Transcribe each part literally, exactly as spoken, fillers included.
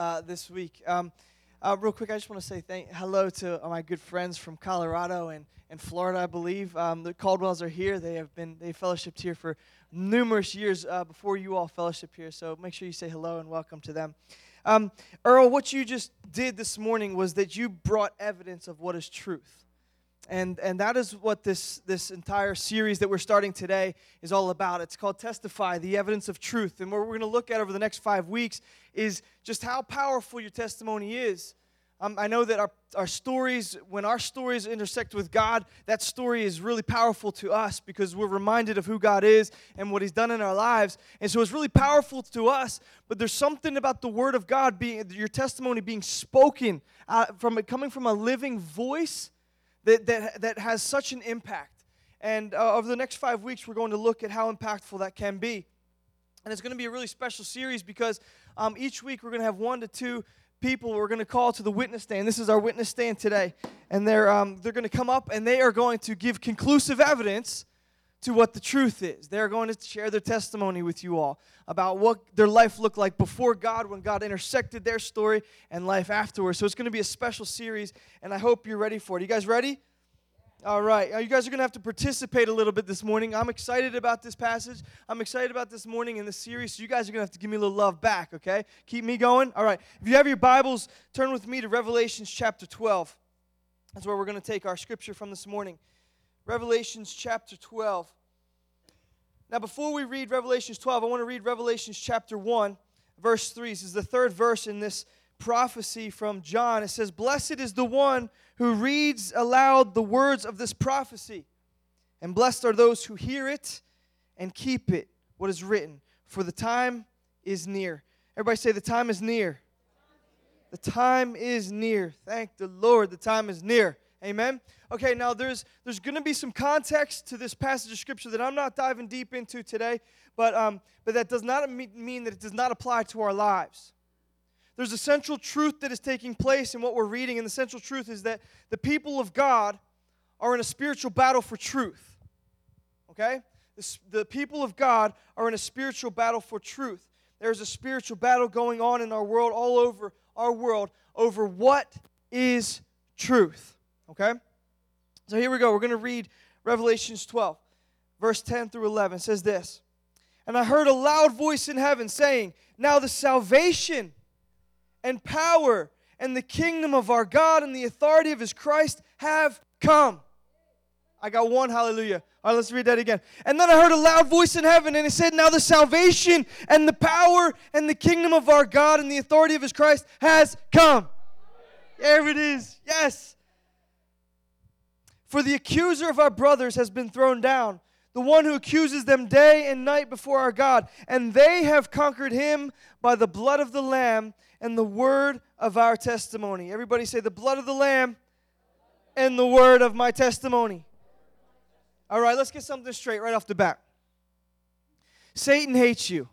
uh, this week. Um, uh, real quick, I just want to say thank, hello to my good friends from Colorado and, and Florida, I believe. Um, the Caldwells are here. They have been they fellowshipped here for numerous years uh, before you all fellowship here. So make sure you say hello and welcome to them. Um, Earl, what you just did this morning was that you brought evidence of what is truth. And and that is what this, this entire series that we're starting today is all about. It's called Testify, the Evidence of Truth. And what we're going to look at over the next five weeks is just how powerful your testimony is. Um, I know that our, our stories, when our stories intersect with God, that story is really powerful to us because we're reminded of who God is and what He's done in our lives. And so it's really powerful to us, but there's something about the Word of God, being your testimony being spoken, uh, from it coming from a living voice, That, that that has such an impact. And uh, over the next five weeks, we're going to look at how impactful that can be. And it's going to be a really special series because um, each week we're going to have one to two people we're going to call to the witness stand. This is our witness stand today. And they're, um, they're going to come up and they are going to give conclusive evidence to what the truth is. They're going to share their testimony with you all about what their life looked like before God, when God intersected their story, and life afterwards. So it's going to be a special series, and I hope you're ready for it. You guys ready? All right. You guys are going to have to participate a little bit this morning. I'm excited about this passage. I'm excited about this morning in this series, so you guys are going to have to give me a little love back, okay? Keep me going. All right. If you have your Bibles, turn with me to Revelations chapter twelve. That's where we're going to take our scripture from this morning. Revelations chapter twelve. Now, before we read Revelations twelve, I want to read Revelations chapter one, verse three. This is the third verse in this prophecy from John. It says, "Blessed is the one who reads aloud the words of this prophecy, and blessed are those who hear it and keep it, what is written, for the time is near." Everybody say, the time is near. The time is near. Thank the Lord, the time is near. Amen? Okay, now there's there's going to be some context to this passage of Scripture that I'm not diving deep into today, but um, but that does not mean that it does not apply to our lives. There's a central truth that is taking place in what we're reading, and the central truth is that the people of God are in a spiritual battle for truth. Okay? The, the people of God are in a spiritual battle for truth. There's a spiritual battle going on in our world, all over our world, over what is truth. Okay? So here we go. We're going to read Revelations twelve, verse ten through eleven. It says this, "And I heard a loud voice in heaven saying, 'Now the salvation and power and the kingdom of our God and the authority of His Christ have come.'" I got one hallelujah. All right, let's read that again. "And then I heard a loud voice in heaven, and it said, 'Now the salvation and the power and the kingdom of our God and the authority of His Christ has come.'" There it is. Yes. "For the accuser of our brothers has been thrown down, the one who accuses them day and night before our God. And they have conquered him by the blood of the Lamb and the word of our testimony." Everybody say, the blood of the Lamb and the word of my testimony. All right, let's get something straight right off the bat. Satan hates you.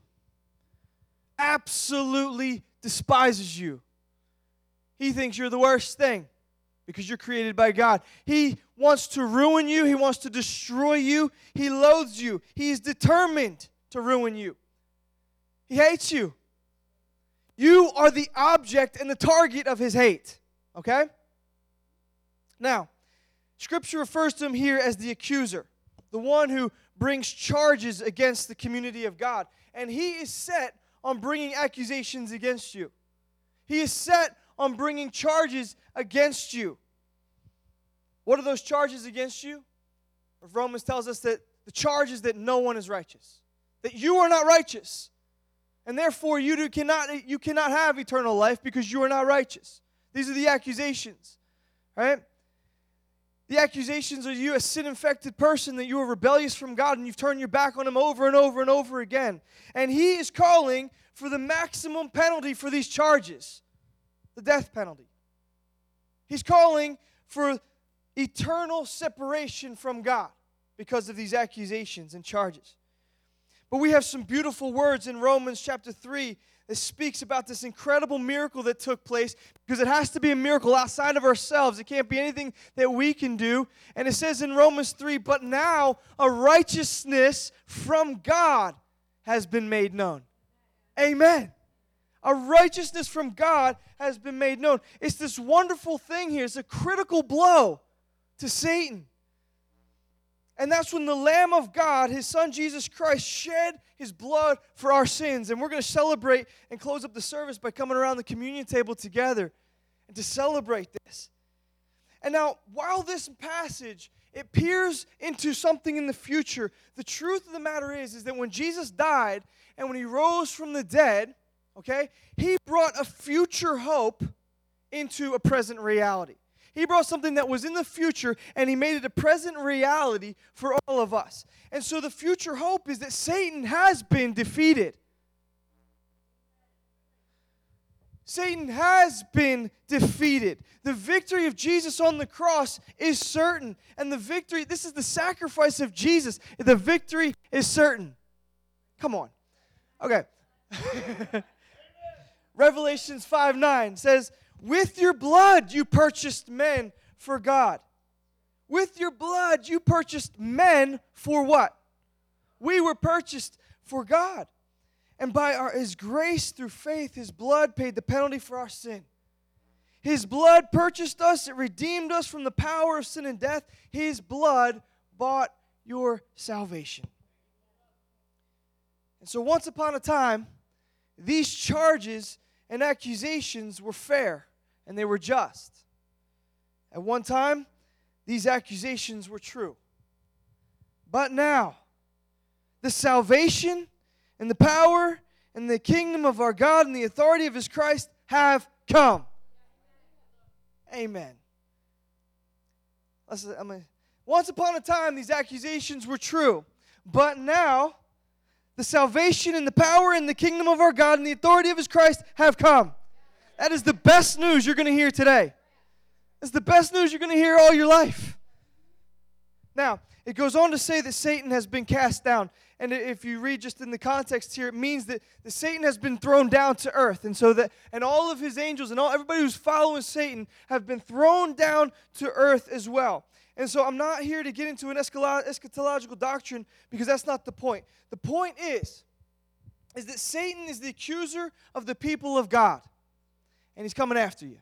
Absolutely despises you. He thinks you're the worst thing because you're created by God. He wants to ruin you. He wants to destroy you. He loathes you. He is determined to ruin you. He hates you. You are the object and the target of his hate. Okay? Now, Scripture refers to him here as the accuser, the one who brings charges against the community of God. And he is set on bringing accusations against you. He is set on bringing charges against you. What are those charges against you? Romans tells us that the charge is that no one is righteous, that you are not righteous, and therefore you do cannot you cannot have eternal life because you are not righteous. These are the accusations, right? The accusations are you, a sin-infected person, that you are rebellious from God and you've turned your back on Him over and over and over again. And He is calling for the maximum penalty for these charges. The death penalty. He's calling for eternal separation from God because of these accusations and charges. But we have some beautiful words in Romans chapter three that speaks about this incredible miracle that took place, because it has to be a miracle outside of ourselves. It can't be anything that we can do. And it says in Romans three, "But now a righteousness from God has been made known." Amen. Our righteousness from God has been made known. It's this wonderful thing here. It's a critical blow to Satan. And that's when the Lamb of God, His Son Jesus Christ, shed His blood for our sins. And we're going to celebrate and close up the service by coming around the communion table together and to celebrate this. And now, while this passage, it peers into something in the future, the truth of the matter is, is that when Jesus died and when He rose from the dead, okay, He brought a future hope into a present reality. He brought something that was in the future, and He made it a present reality for all of us. And so the future hope is that Satan has been defeated. Satan has been defeated. The victory of Jesus on the cross is certain. And the victory, this is the sacrifice of Jesus. The victory is certain. Come on. Okay. Revelations five nine says, with your blood you purchased men for God. With your blood you purchased men for what? We were purchased for God. And by our, His grace through faith, His blood paid the penalty for our sin. His blood purchased us. It redeemed us from the power of sin and death. His blood bought your salvation. And so once upon a time, these charges and accusations were fair and they were just. At one time, these accusations were true. But now, the salvation and the power and the kingdom of our God and the authority of His Christ have come. Amen. Listen, I mean, once upon a time, these accusations were true. But now, the salvation and the power and the kingdom of our God and the authority of His Christ have come. That is the best news you're going to hear today. It's the best news you're going to hear all your life. Now, it goes on to say that Satan has been cast down. And if you read just in the context here, it means that, that Satan has been thrown down to earth. And so that, and all of his angels and all everybody who's following Satan have been thrown down to earth as well. And so I'm not here to get into an eschatological doctrine because that's not the point. The point is, is that Satan is the accuser of the people of God. And he's coming after you.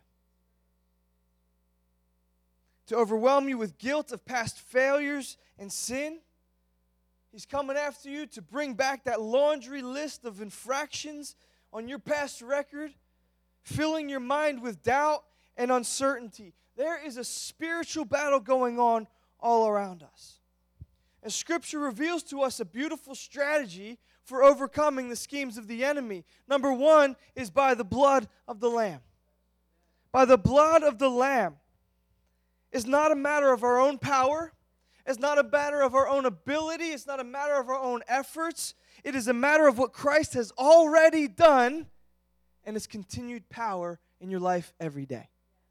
To overwhelm you with guilt of past failures and sin. He's coming after you to bring back that laundry list of infractions on your past record, filling your mind with doubt and uncertainty. There is a spiritual battle going on all around us. And Scripture reveals to us a beautiful strategy for overcoming the schemes of the enemy. Number one is by the blood of the Lamb. By the blood of the Lamb. It's not a matter of our own power. It's not a matter of our own ability. It's not a matter of our own efforts. It is a matter of what Christ has already done and His continued power in your life every day.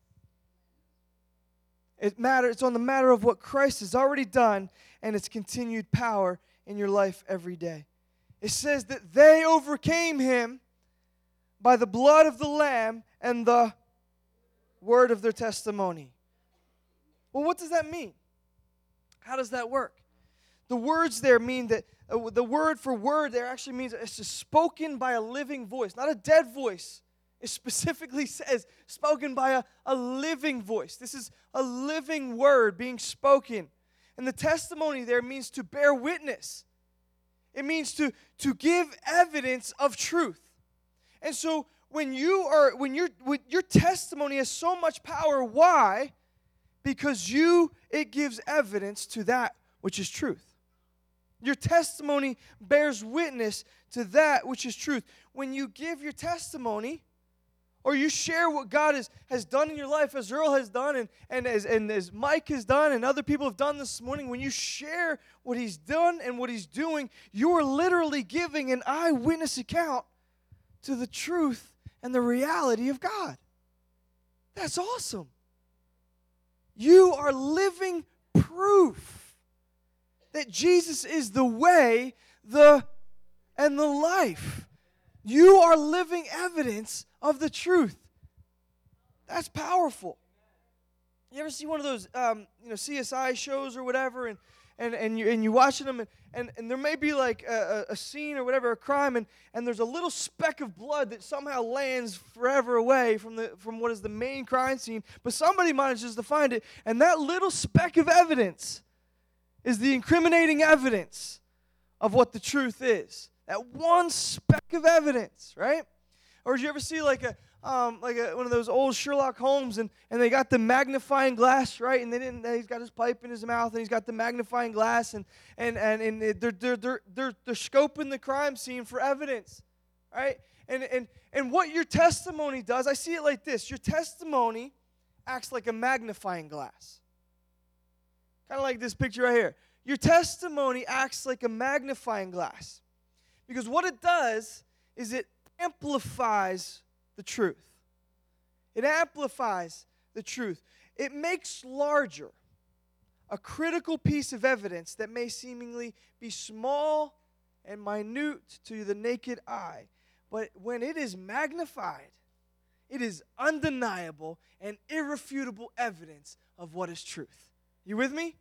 It matter, it's on the matter of what Christ has already done and its continued power in your life every day. It says that they overcame Him by the blood of the Lamb and the word of their testimony. Well, what does that mean? How does that work? The words there mean that, uh, the word for word there actually means it's just spoken by a living voice, not a dead voice. It specifically says spoken by a, a living voice. This is a living word being spoken. And the testimony there means to bear witness. It means to, to give evidence of truth. And so when you are, when your when your testimony has so much power, why? Because you, it gives evidence to that which is truth. Your testimony bears witness to that which is truth. When you give your testimony, or you share what God has, has done in your life, as Earl has done, and, and, as, and as Mike has done, and other people have done this morning, when you share what He's done and what He's doing, you are literally giving an eyewitness account to the truth and the reality of God. That's awesome. You are living proof that Jesus is the way, the, and the life. You are living evidence of the truth. That's powerful. You ever see one of those, um, you know, C S I shows or whatever, and and and you and you watching them, and, and, and there may be like a, a scene or whatever, a crime, and, and there's a little speck of blood that somehow lands forever away from the from what is the main crime scene, but somebody manages to find it, and that little speck of evidence is the incriminating evidence of what the truth is. That one speck of evidence, right? Or did you ever see like a Um, like a, one of those old Sherlock Holmes, and, and they got the magnifying glass, right? And they didn't. He's got his pipe in his mouth, and he's got the magnifying glass, and and and, and they're, they're they're they're they're scoping the crime scene for evidence, right? And and and what your testimony does, I see it like this: your testimony acts like a magnifying glass, kind of like this picture right here. Your testimony acts like a magnifying glass, because what it does is it amplifies the truth. It amplifies the truth. It makes larger a critical piece of evidence that may seemingly be small and minute to the naked eye. But when it is magnified, it is undeniable and irrefutable evidence of what is truth. You with me?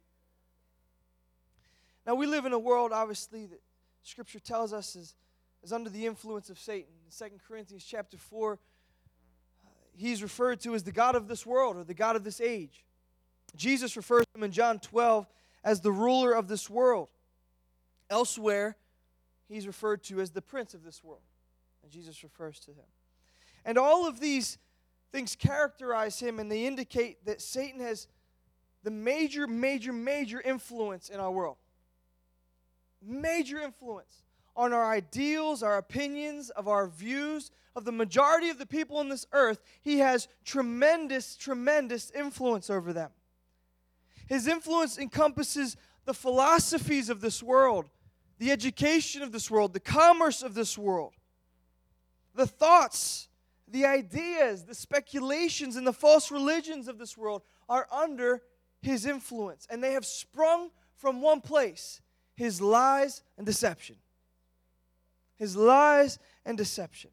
Now, we live in a world, obviously, that Scripture tells us is is under the influence of Satan. In Second Corinthians chapter four, uh, he's referred to as the god of this world or the god of this age. Jesus refers to him in John twelve as the ruler of this world. Elsewhere, he's referred to as the prince of this world. And Jesus refers to him. And all of these things characterize him, and they indicate that Satan has the major, major, major influence in our world. Major influence on our ideals, our opinions, of our views, of the majority of the people on this earth. He has tremendous, tremendous influence over them. His influence encompasses the philosophies of this world, the education of this world, the commerce of this world, the thoughts, the ideas, the speculations, and the false religions of this world are under his influence. And they have sprung from one place: his lies and deception. His lies and deception.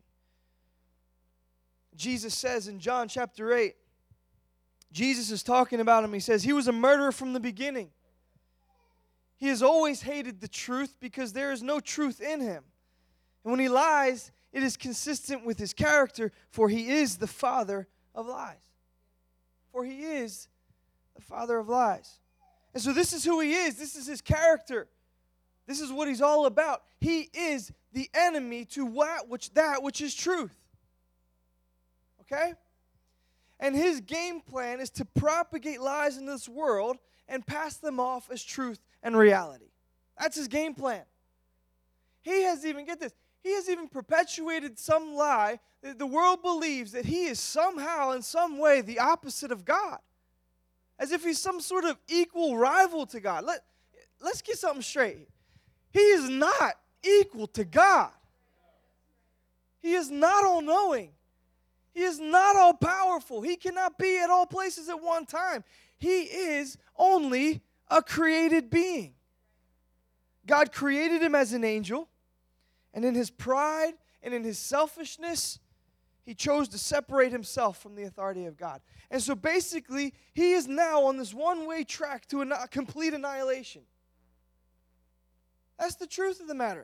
Jesus says in John chapter eight, Jesus is talking about him. He says, he was a murderer from the beginning. He has always hated the truth because there is no truth in him. And when he lies, it is consistent with his character, for he is the father of lies. For he is the father of lies. And so this is who he is. This is his character. This is what he's all about. He is the enemy to what, which, that which is truth. Okay? And his game plan is to propagate lies in this world and pass them off as truth and reality. That's his game plan. He has even, get this, he has even perpetuated some lie that the world believes that he is somehow, in some way, the opposite of God. As if he's some sort of equal rival to God. Let, let's get something straight. He is not equal to God. He is not all-knowing. He is not all-powerful. He cannot be at all places at one time. He is only a created being. God created him as an angel, and in his pride and in his selfishness, he chose to separate himself from the authority of God. And so basically, he is now on this one-way track to a complete annihilation. That's the truth of the matter.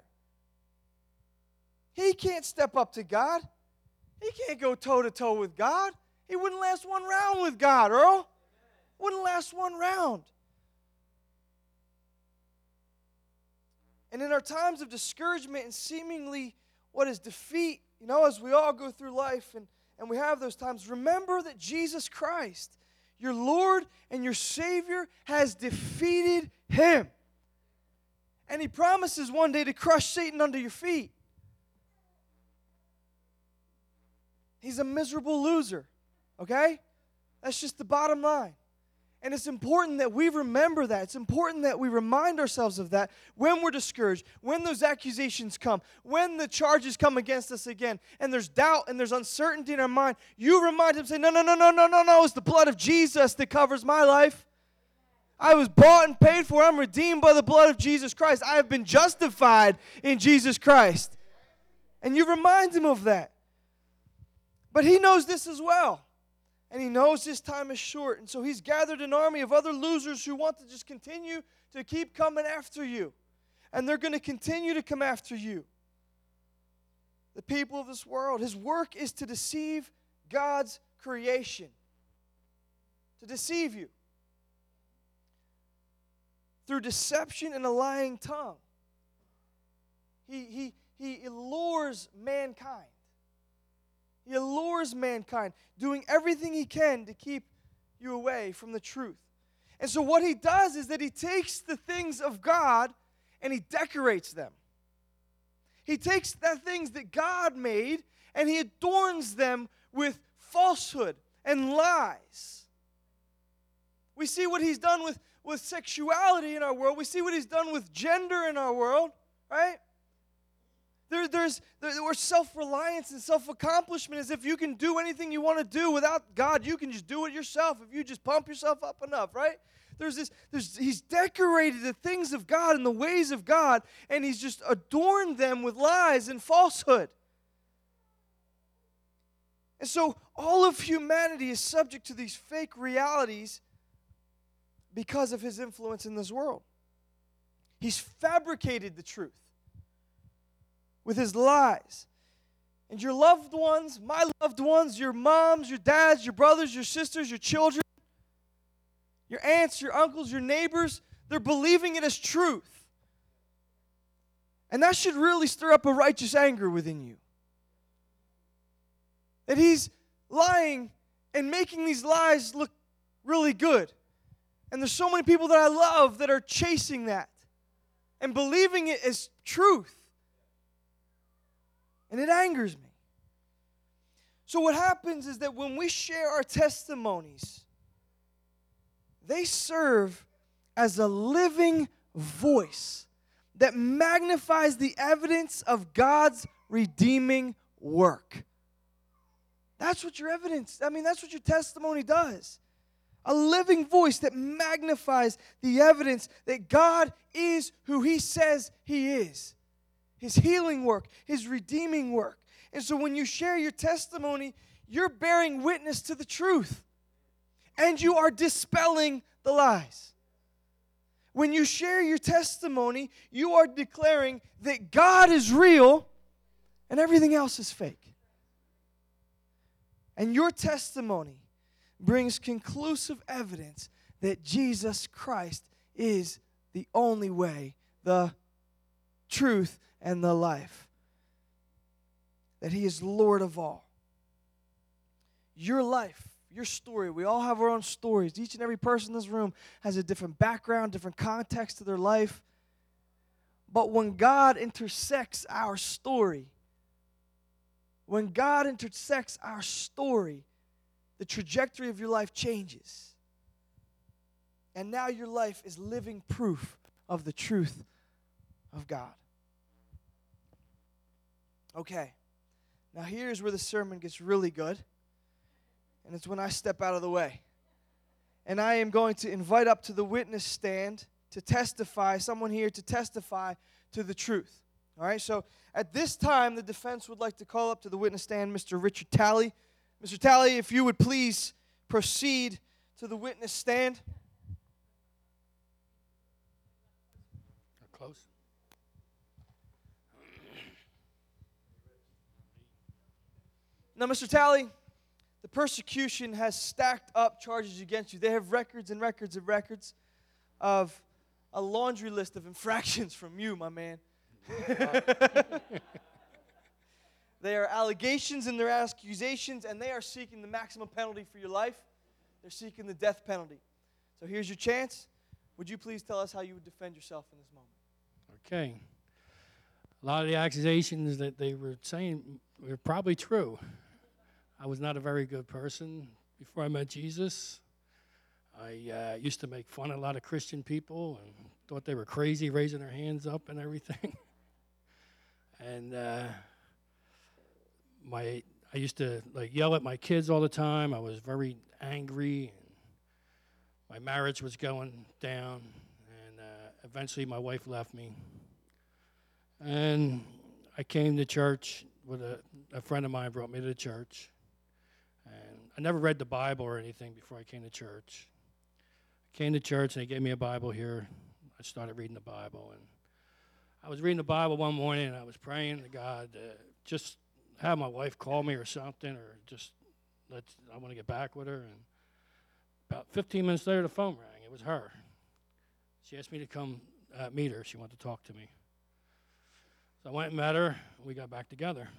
He can't step up to God. He can't go toe-to-toe with God. He wouldn't last one round with God, Earl. Wouldn't last one round. And in our times of discouragement and seemingly what is defeat, you know, as we all go through life and, and we have those times, remember that Jesus Christ, your Lord and your Savior, has defeated him. And he promises one day to crush Satan under your feet. He's a miserable loser, okay? That's just the bottom line. And it's important that we remember that. It's important that we remind ourselves of that when we're discouraged, when those accusations come, when the charges come against us again, and there's doubt and there's uncertainty in our mind. You remind him, say, no, no, no, no, no, no, no. It's the blood of Jesus that covers my life. I was bought and paid for. I'm redeemed by the blood of Jesus Christ. I have been justified in Jesus Christ. And you remind him of that. But he knows this as well. And he knows his time is short. And so he's gathered an army of other losers who want to just continue to keep coming after you. And they're going to continue to come after you. The people of this world. His work is to deceive God's creation. To deceive you. Through deception and a lying tongue. He, he, he allures mankind. He allures mankind, doing everything he can to keep you away from the truth. And so what he does is that he takes the things of God and he decorates them. He takes the things that God made and he adorns them with falsehood and lies. We see what he's done with, with sexuality in our world. We see what he's done with gender in our world, right? There, there's there, there self-reliance and self-accomplishment, as if you can do anything you want to do without God. You can just do it yourself if you just pump yourself up enough, right? There's this. There's he's decorated the things of God and the ways of God, and he's just adorned them with lies and falsehood. And so all of humanity is subject to these fake realities because of his influence in this world. He's fabricated the truth with his lies. And your loved ones, my loved ones, your moms, your dads, your brothers, your sisters, your children, your aunts, your uncles, your neighbors, they're believing it as truth. And that should really stir up a righteous anger within you. That he's lying and making these lies look really good. And there's so many people that I love that are chasing that and believing it as truth. And it angers me. So what happens is that when we share our testimonies, they serve as a living voice that magnifies the evidence of God's redeeming work. That's what your evidence, I mean, that's what your testimony does. A living voice that magnifies the evidence that God is who he says he is. His healing work, his redeeming work. And so when you share your testimony, you're bearing witness to the truth. And you are dispelling the lies. When you share your testimony, you are declaring that God is real and everything else is fake. And your testimony brings conclusive evidence that Jesus Christ is the only way, the truth, and the life. That he is Lord of all. Your life, your story, we all have our own stories. Each and every person in this room has a different background, different context to their life. But when God intersects our story, when God intersects our story, the trajectory of your life changes. And now your life is living proof of the truth of God. Okay, now here's where the sermon gets really good, and it's when I step out of the way. And I am going to invite up to the witness stand to testify, someone here to testify to the truth. All right, so at this time, the defense would like to call up to the witness stand Mister Richard Talley. Mister Talley, if you would please proceed to the witness stand. Close. Now, Mister Talley, the persecution has stacked up charges against you. They have records and records and records of a laundry list of infractions from you, my man. They are allegations and they're accusations, and they are seeking the maximum penalty for your life. They're seeking the death penalty. So here's your chance. Would you please tell us how you would defend yourself in this moment? Okay. A lot of the accusations that they were saying were probably true. I was not a very good person before I met Jesus. I uh, used to make fun of a lot of Christian people and thought they were crazy, raising their hands up and everything. and uh, my I used to like yell at my kids all the time. I was very angry. And my marriage was going down, and uh, eventually my wife left me. And I came to church with a, a friend of mine brought me to the church. And I never read the Bible or anything before I came to church. I came to church, and they gave me a Bible here. I started reading the Bible, and I was reading the Bible one morning, and I was praying to God to just have my wife call me or something, or just let's. I want to get back with her. And about fifteen minutes later, the phone rang. It was her. She asked me to come uh, meet her. She wanted to talk to me. So I went and met her, and we got back together.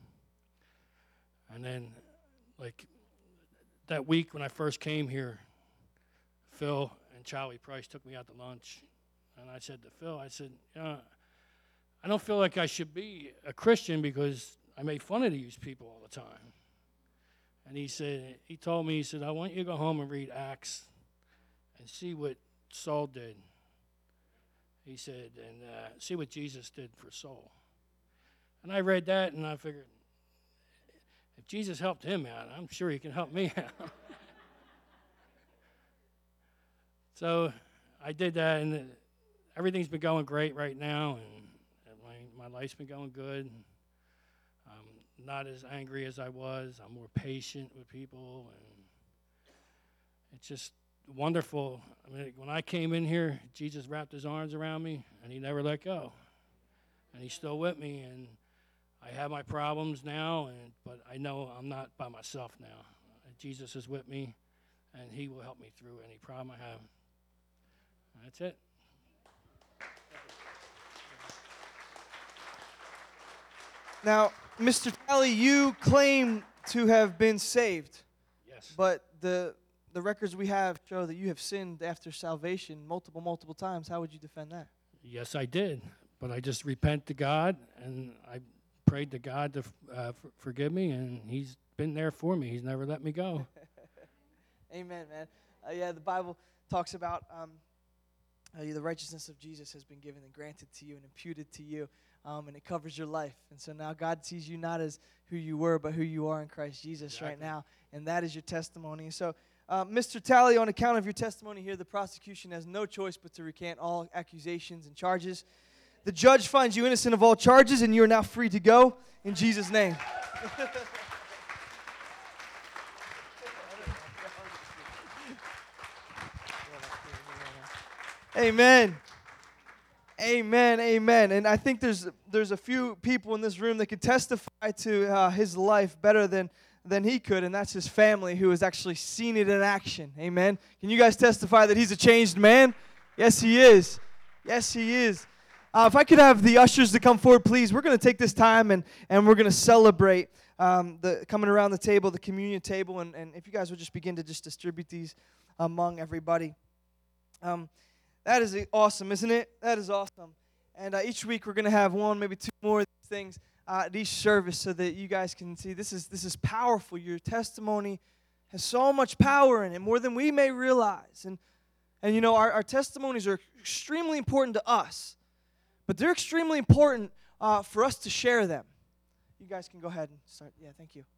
And then, like, that week when I first came here, Phil and Charlie Price took me out to lunch. And I said to Phil, I said, yeah, I don't feel like I should be a Christian because I make fun of these people all the time. And he said, he told me, he said, I want you to go home and read Acts and see what Saul did. He said, and uh, see what Jesus did for Saul. And I read that, and I figured, if Jesus helped him out, I'm sure he can help me out. So I did that, and everything's been going great right now, and my, my life's been going good. I'm not as angry as I was. I'm more patient with people, and it's just wonderful. I mean, when I came in here, Jesus wrapped his arms around me, and he never let go. And he's still with me, and I have my problems now, and but I know I'm not by myself now. Jesus is with me, and he will help me through any problem I have. That's it. Now, Mister Talley, you claim to have been saved. Yes. But the the records we have show that you have sinned after salvation multiple, multiple times. How would you defend that? Yes, I did. But I just repent to God, and I prayed to God to uh, f- forgive me, and he's been there for me. He's never let me go. Amen, man. Uh, yeah, the Bible talks about um, uh, the righteousness of Jesus has been given and granted to you and imputed to you, um, and it covers your life. And so now God sees you not as who you were, but who you are in Christ Jesus Exactly. right now, and that is your testimony. So, uh, Mister Talley, on account of your testimony here, the prosecution has no choice but to recant all accusations and charges. The judge finds you innocent of all charges, and you are now free to go in Jesus' name. Amen. Amen. Amen. And I think there's there's a few people in this room that could testify to uh, his life better than than he could, and that's his family who has actually seen it in action. Amen. Can you guys testify that he's a changed man? Yes, he is. Yes, he is. Uh, if I could have the ushers to come forward, please. We're going to take this time and, and we're going to celebrate um, the coming around the table, the communion table, and, and if you guys would just begin to just distribute these among everybody. Um, that is awesome, isn't it? That is awesome. And uh, each week we're going to have one, maybe two more of these things uh, at each service so that you guys can see this is this is powerful. Your testimony has so much power in it, more than we may realize. And, and you know, our, our testimonies are extremely important to us. But they're extremely important uh, for us to share them. You guys can go ahead and start. Yeah, thank you.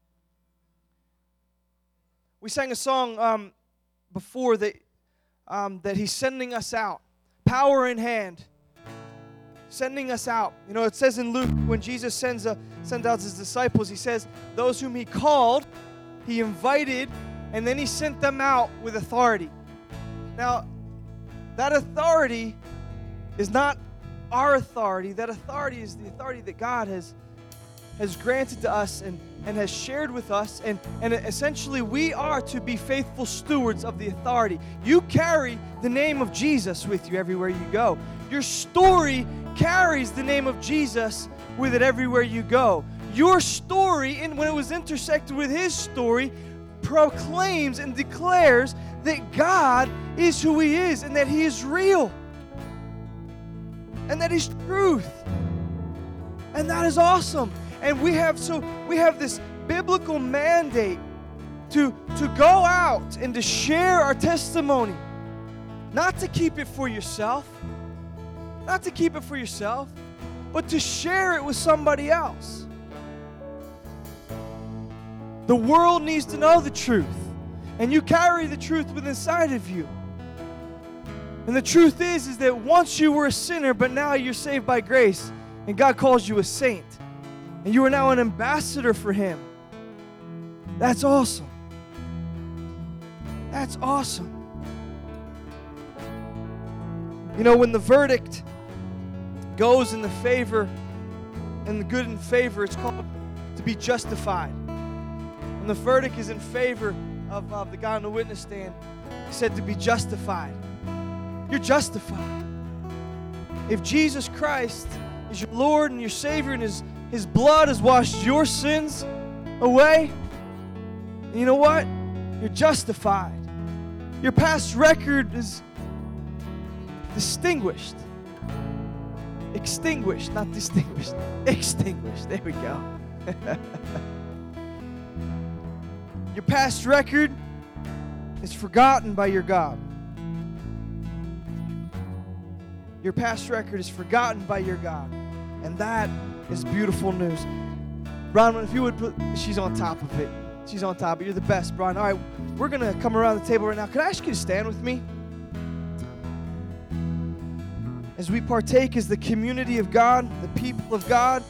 We sang a song um, before that um, that he's sending us out, power in hand, sending us out. You know, it says in Luke when Jesus sends a, sends out his disciples, he says, those whom he called, he invited, and then he sent them out with authority. Now, that authority is not our authority. That authority is the authority that God has has granted to us and, and has shared with us. And, and essentially, we are to be faithful stewards of the authority. You carry the name of Jesus with you everywhere you go. Your story carries the name of Jesus with it everywhere you go. Your story, and when it was intersected with his story, proclaims and declares that God is who he is and that he is real. And that is truth. And that is awesome. And we have so we have this biblical mandate to, to go out and to share our testimony. Not to keep it for yourself. Not to keep it for yourself, but to share it with somebody else. The world needs to know the truth. And you carry the truth within inside of you. And the truth is, is that once you were a sinner, but now you're saved by grace, and God calls you a saint, and you are now an ambassador for him. That's awesome. That's awesome. You know, when the verdict goes in the favor, and the good in favor, it's called to be justified. When the verdict is in favor of, of the guy on the witness stand, he said to be justified. You're justified. If Jesus Christ is your Lord and your Savior and His, His blood has washed your sins away, you know what? You're justified. Your past record is distinguished. Extinguished, not distinguished. Extinguished. There we go. Your past record is forgotten by your God. Your past record is forgotten by your God. And that is beautiful news. Bronwyn, if you would put, she's on top of it. She's on top of it. You're the best, Bron. All right, we're going to come around the table right now. Can I ask you to stand with me? As we partake as the community of God, the people of God,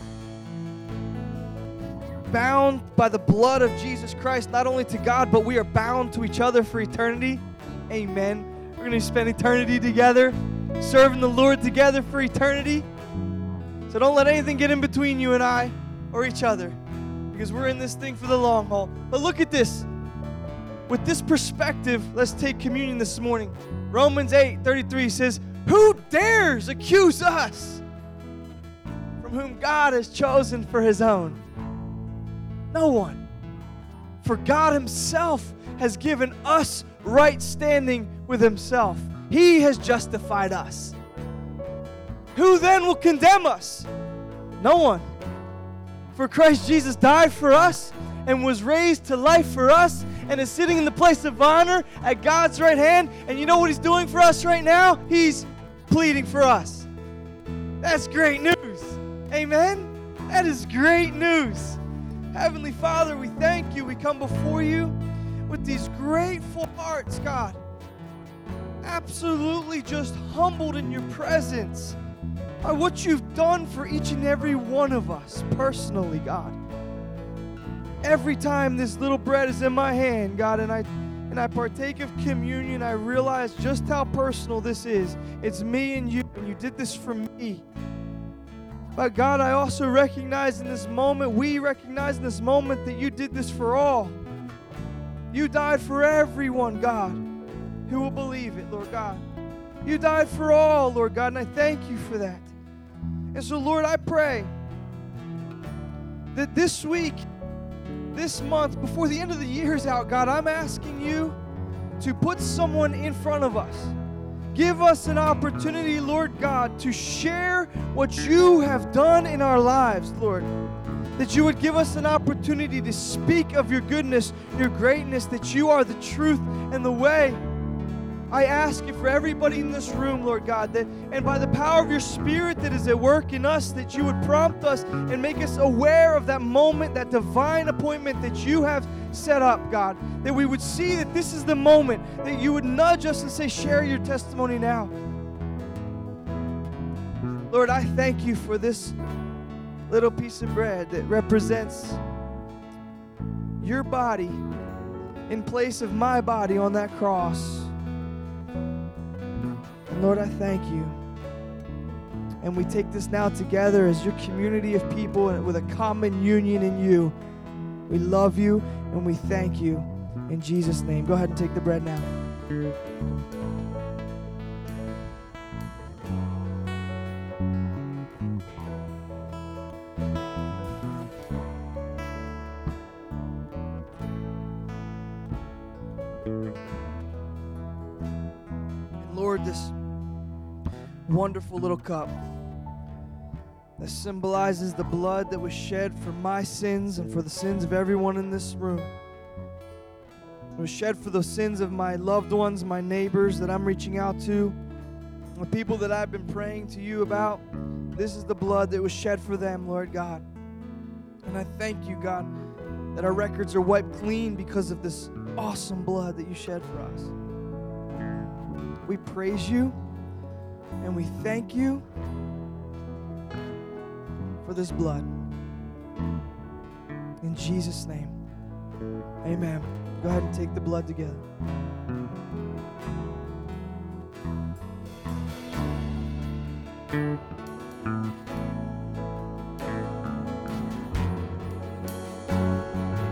bound by the blood of Jesus Christ, not only to God, but we are bound to each other for eternity. Amen. We're going to spend eternity together, serving the Lord together for eternity. So don't let anything get in between you and I or each other, because we're in this thing for the long haul. But look at this. With this perspective, let's take communion this morning. Romans eight thirty-three says, "Who dares accuse us from whom God has chosen for His own?" No one. For God Himself has given us right standing with Himself. He has justified us. Who then will condemn us? No one. For Christ Jesus died for us and was raised to life for us and is sitting in the place of honor at God's right hand. And you know what He's doing for us right now? He's pleading for us. That's great news. Amen? That is great news. Heavenly Father, we thank You. We come before You with these grateful hearts, God. Absolutely just humbled in Your presence by what You've done for each and every one of us personally, God. Every time this little bread is in my hand, God, and I and I partake of communion, I realize just how personal this is. It's me and You, and You did this for me. But God, I also recognize in this moment, we recognize in this moment that You did this for all. You died for everyone, God, who will believe it, Lord God. You died for all, Lord God, and I thank You for that. And so, Lord, I pray that this week, this month, before the end of the year is out, God, I'm asking You to put someone in front of us. Give us an opportunity, Lord God, to share what You have done in our lives, Lord. That You would give us an opportunity to speak of Your goodness, Your greatness, that You are the truth and the way. I ask You for everybody in this room, Lord God, that and by the power of Your Spirit that is at work in us, that You would prompt us and make us aware of that moment, that divine appointment that You have set up, God. That we would see that this is the moment, that You would nudge us and say, share your testimony now. Lord, I thank You for this little piece of bread that represents Your body in place of my body on that cross. And Lord, I thank You. And we take this now together as Your community of people and with a common union in You. We love You and we thank You in Jesus' name. Go ahead and take the bread now. And Lord, this wonderful little cup that symbolizes the blood that was shed for my sins and for the sins of everyone in this room. It was shed for the sins of my loved ones, my neighbors that I'm reaching out to, the people that I've been praying to You about. This is the blood that was shed for them, Lord God. And I thank You, God, that our records are wiped clean because of this awesome blood that You shed for us. We praise You and we thank You for this blood. In Jesus' name, amen. Go ahead and take the blood together. Thank you.